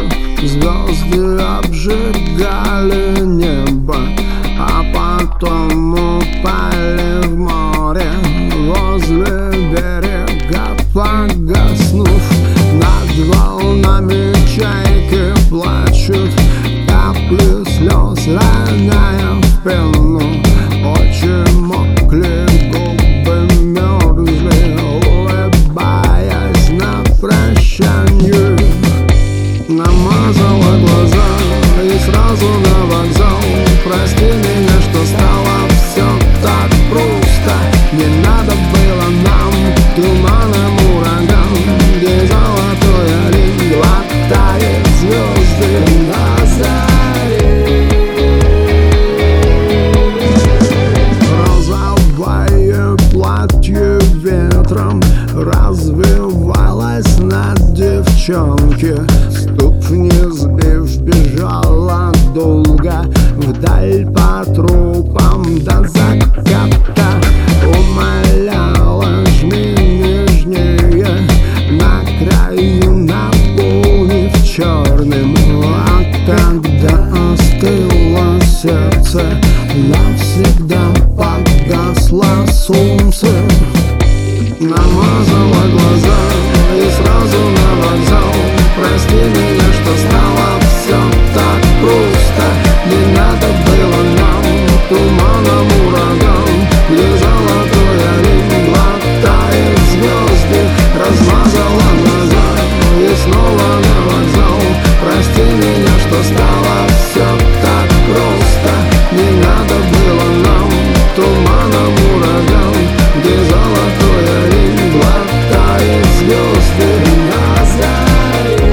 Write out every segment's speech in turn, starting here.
звезды обжигали небо, а потом упали в море возле берега, погаснув. Над волнами чайки плачут, капли слез роняя в пену. Очи мокли, губы мерзли, улыбаясь на прощанье. Намазала глаза и сразу на вокзал. Прости меня, что стало все так просто. Не надо было нам туманом ураган, где золотой олень глотает звезды на заре. Розовое платье ветром развивалось на девчонке. Ступни сбив, бежала долго вдаль по трупам до заката. Умоляла, жми нежнее, на краю наполнив черным. А когда остыло сердце, навсегда погасло солнце. Намазала глаза и сразу на вокзал. Прости меня, что стало все так просто. Не надо было нам туманом ураган, где золотой олень глотает звезды. Размазала глаза и снова на вокзал. Прости меня, что стало все так просто. Не надо было нам туманом ураган, где золотой олень глотает звезды на заре.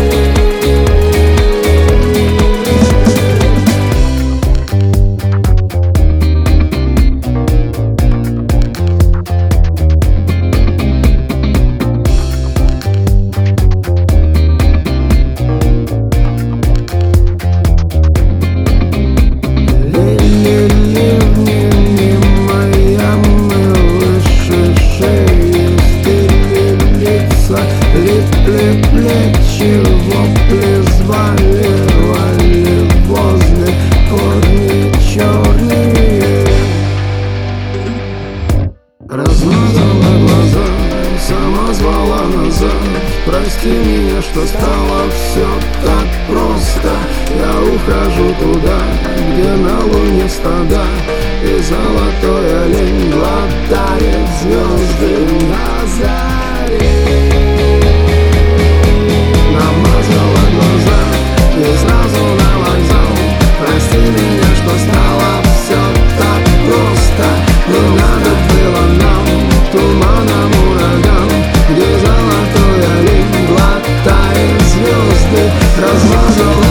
Липли плечи, вопли взваливали возле корни черные. Размазала глаза, сама звала назад. Прости меня, что стало все так просто. Я ухожу туда, где на луне стада, и золотой олень глотает звезды на заре. Намазала глаза и сразу на вокзал. Прости меня, что стало все так просто. Не надо было нам туманом ураган, где золотой олень глотает звезды. Размазала